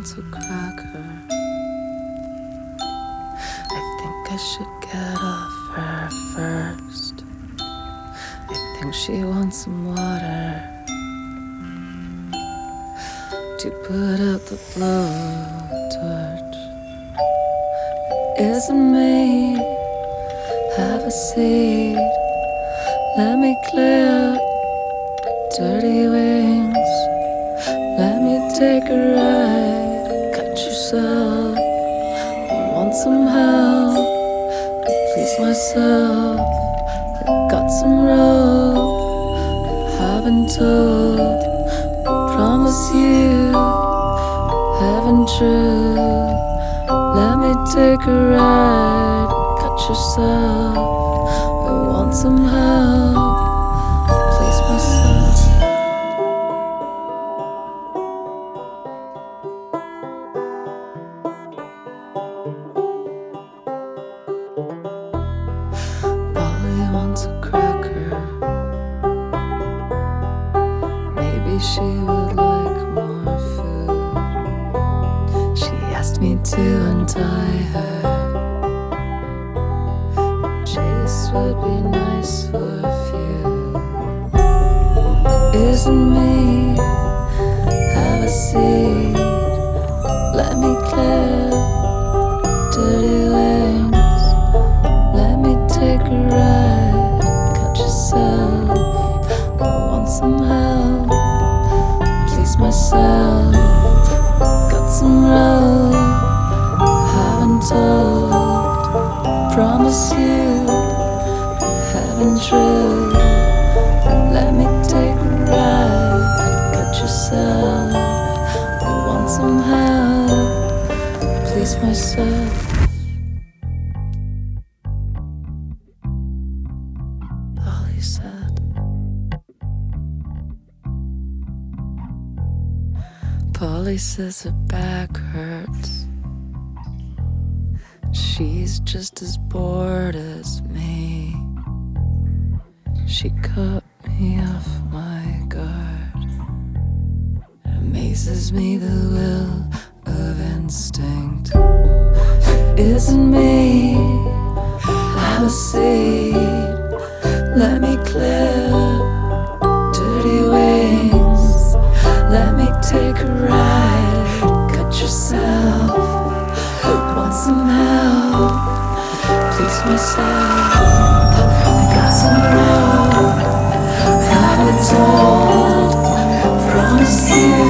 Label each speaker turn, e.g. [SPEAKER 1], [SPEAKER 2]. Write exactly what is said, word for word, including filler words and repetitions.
[SPEAKER 1] wants a cracker. I think I should get off her first. I think she wants some water to put out the blowtorch. Isn't me? Have a seat. Let me clear dirty wings. Let me take a ride. Cut yourself. I want some help. Please myself. I got some rope. Haven't told. Promise you. Heaven true. Let me take a ride. Cut yourself. I want some help. Please myself. Polly wants a cracker. Maybe she would like more food. She asked me to untie her. Chase would be nice for a few. Isn't me? Have a seat. Let me clear dirty wings. Let me take a ride. Cut yourself. I want some help. Please myself. Got some rope. Haven't told. Promise you. Heaven true. Let me take a ride. Cut yourself. I want some help. Please myself. Polly said. Polly says her back hurts. She's just as bored as me. She cut me off my guard. It amazes me the will of instinct. Isn't me? Have a seat. Let me clear dirty wings. Let me take a ride. Cut yourself. I want some help. Please myself. I got some rope. Haven't told. Promise you.